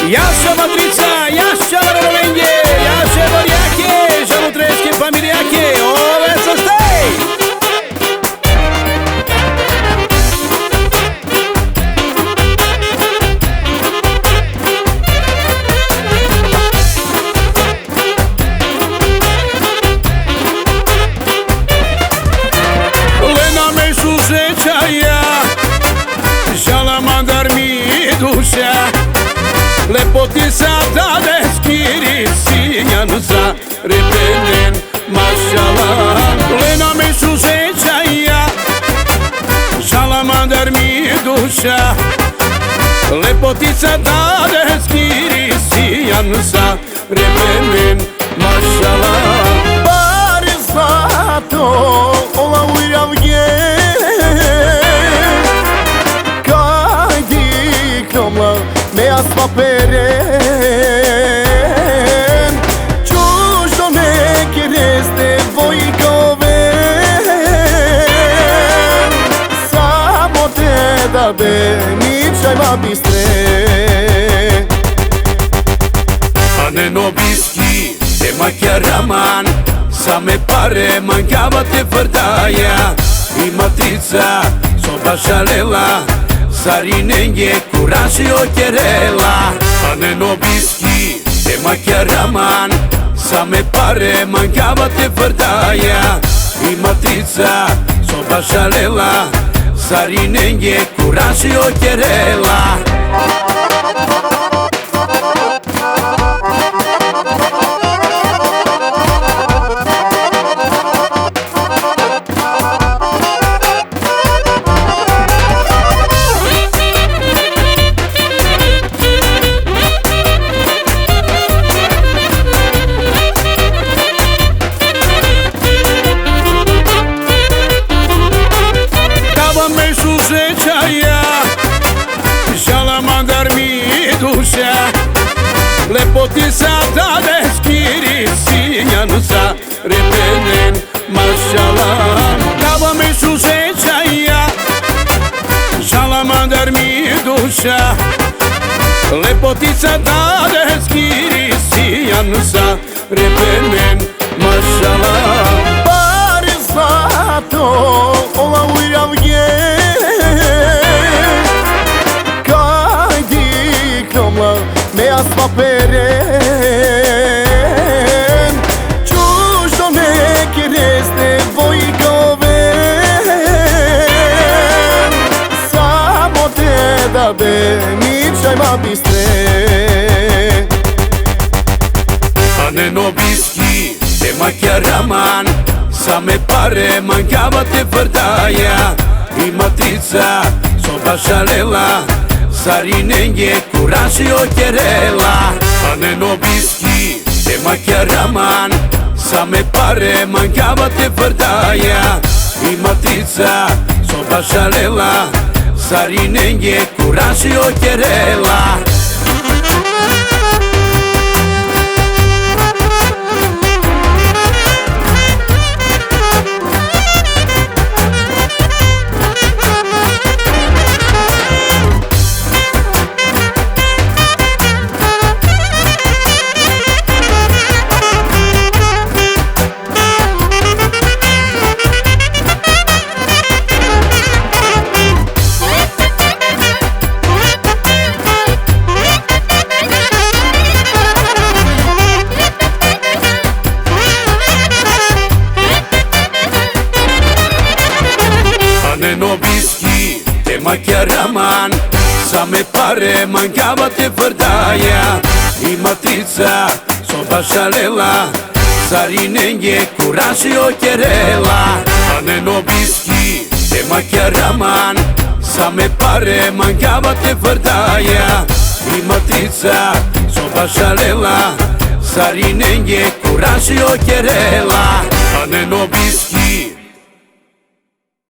Jasza matrica, jasza rolenge, jasza wariakie, żalutreskie familiakie, ove co stej! Lena me suszecia ja, žala mandar mi duša. Lepotica ta deskiri sinjan za repenen mašala. Lena me susreća ja, žala mandar mi duša. Lepotica ta deskiri sinjan za repenen mašala. Pare zlato ova ujavje, kaj dikromla meja sva peren. Čužno neke reste vojkove, samo te da be ničajma bistre. A ne nobiski, te machiaraman, same pare mancava te fărtaia. I matrica, soba šalela, sarinenge, curaj și ocherela. A ne nobiski, te machiaraman, same pare mancava te fărtaia. I matrica, soba šalela, sarinenge, curaj și ocherela. Susreća ja, žala mandar mi duša. Lepotica ta deskiri sinjan za repenen mašala. Kava me susreća ja, žala mandar mi duša. Lepotica ta deskiri sinjan za repenen mašala. Pare zlato ova ujavje, kaj dikromla meja sva peren. Čužno neke reste vojkove, samo te da be ničajma bistre. A ne nobiski, te machiaraman, same pare mancava te fărtaia. I matrica, soba šalela, sarinenge, curaj și ocherela. A ne nobiski, te machiaraman, same pare mancava te fărtaia. I matrica, soba šalela, sarinenge, curaj și ocherela. Nobiski, te machiaraman, same pare mancava te fărtaia. I matrica, soba šalela, sarinenge, curaj și ocherela. A ne nobiski, te machiaraman, same pare mancava te fărtaia. I matrica, soba šalela, sarinenge, curaj și ocherela. A ne nobiski,